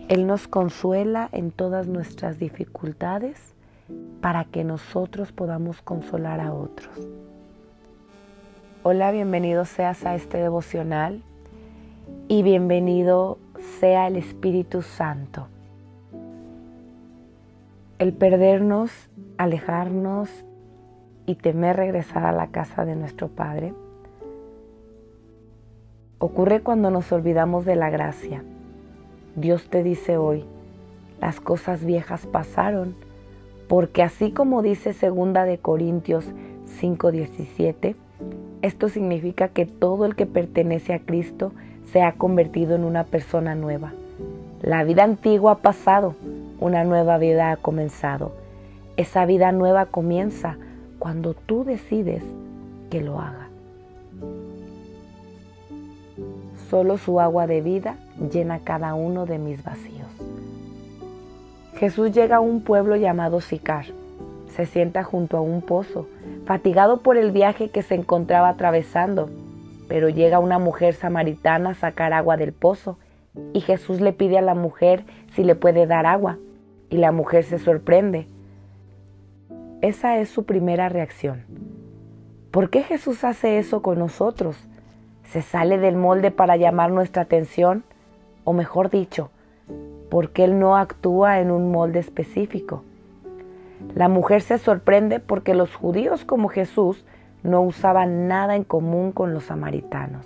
Él nos consuela en todas nuestras dificultades para que nosotros podamos consolar a otros. Hola, bienvenido seas a este devocional y bienvenido sea el Espíritu Santo. El perdernos, alejarnos y temer regresar a la casa de nuestro Padre ocurre cuando nos olvidamos de la gracia. Dios te dice hoy, las cosas viejas pasaron, porque así como dice 2 Corintios 5:17, esto significa que todo el que pertenece a Cristo se ha convertido en una persona nueva. La vida antigua ha pasado, una nueva vida ha comenzado. Esa vida nueva comienza cuando tú decides que lo haga. Solo su agua de vida llena cada uno de mis vacíos. Jesús llega a un pueblo llamado Sicar. Se sienta junto a un pozo, fatigado por el viaje que se encontraba atravesando, pero llega una mujer samaritana a sacar agua del pozo y Jesús le pide a la mujer si le puede dar agua y la mujer se sorprende. Esa es su primera reacción. ¿Por qué Jesús hace eso con nosotros? ¿Se sale del molde para llamar nuestra atención? O mejor dicho, ¿por qué Él no actúa en un molde específico? La mujer se sorprende porque los judíos como Jesús no usaban nada en común con los samaritanos.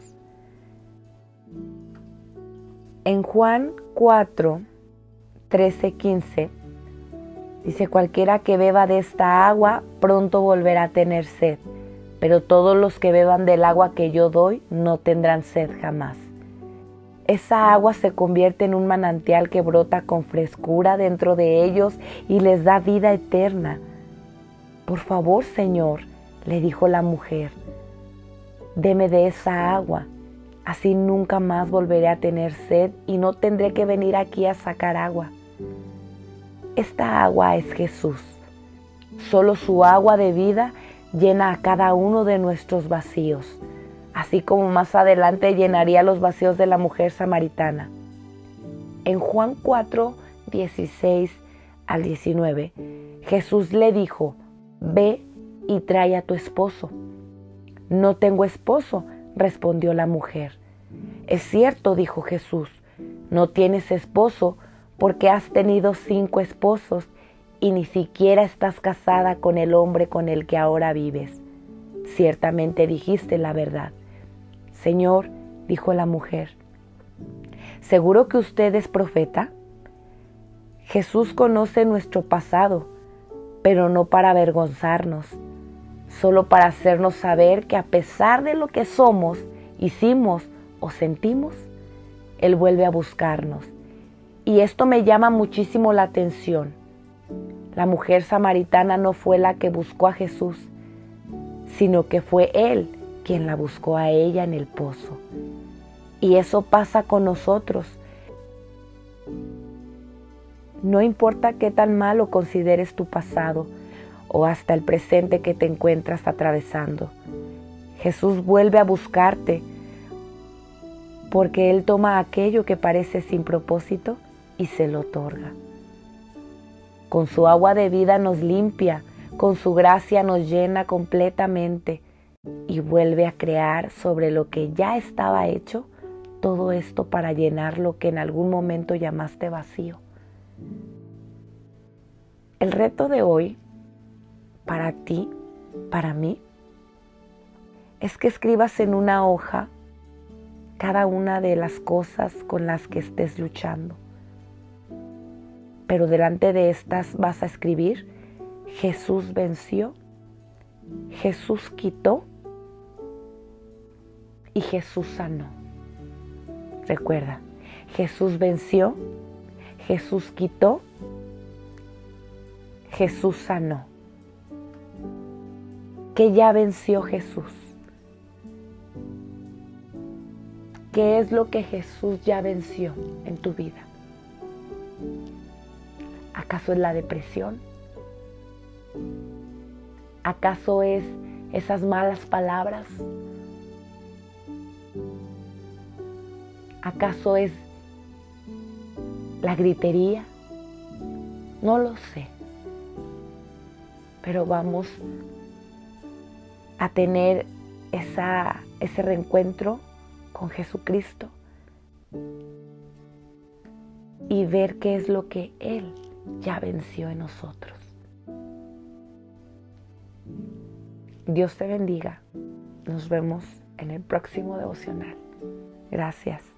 En Juan 4, 13, 15, dice: cualquiera que beba de esta agua pronto volverá a tener sed, pero todos los que beban del agua que yo doy no tendrán sed jamás. Esa agua se convierte en un manantial que brota con frescura dentro de ellos y les da vida eterna. Por favor, Señor, le dijo la mujer, deme de esa agua, así nunca más volveré a tener sed y no tendré que venir aquí a sacar agua. Esta agua es Jesús. Solo su agua de vida llena a cada uno de nuestros vacíos, así como más adelante llenaría los vacíos de la mujer samaritana. En Juan 4, 16 al 19, Jesús le dijo, ve y trae a tu esposo. No tengo esposo, respondió la mujer. Es cierto, dijo Jesús, no tienes esposo porque has tenido 5 esposos y ni siquiera estás casada con el hombre con el que ahora vives. Ciertamente dijiste la verdad. Señor, dijo la mujer, ¿seguro que usted es profeta? Jesús conoce nuestro pasado, pero no para avergonzarnos, solo para hacernos saber que a pesar de lo que somos, hicimos o sentimos, Él vuelve a buscarnos. Y esto me llama muchísimo la atención. La mujer samaritana no fue la que buscó a Jesús, sino que fue Él quien la buscó a ella en el pozo. Y eso pasa con nosotros. No importa qué tan malo consideres tu pasado o hasta el presente que te encuentras atravesando, Jesús vuelve a buscarte porque Él toma aquello que parece sin propósito y se lo otorga. Con su agua de vida nos limpia, con su gracia nos llena completamente y vuelve a crear sobre lo que ya estaba hecho, todo esto para llenar lo que en algún momento llamaste vacío. El reto de hoy, para ti, para mí, es que escribas en una hoja cada una de las cosas con las que estés luchando. Pero delante de estas vas a escribir, Jesús venció, Jesús quitó y Jesús sanó. Recuerda, Jesús venció, Jesús quitó, Jesús sanó. ¿Qué ya venció Jesús? ¿Qué es lo que Jesús ya venció en tu vida? ¿Acaso es la depresión? ¿Acaso es esas malas palabras? ¿Acaso es la gritería, no lo sé, pero vamos a tener ese reencuentro con Jesucristo y ver qué es lo que Él ya venció en nosotros. Dios te bendiga. Nos vemos en el próximo devocional. Gracias.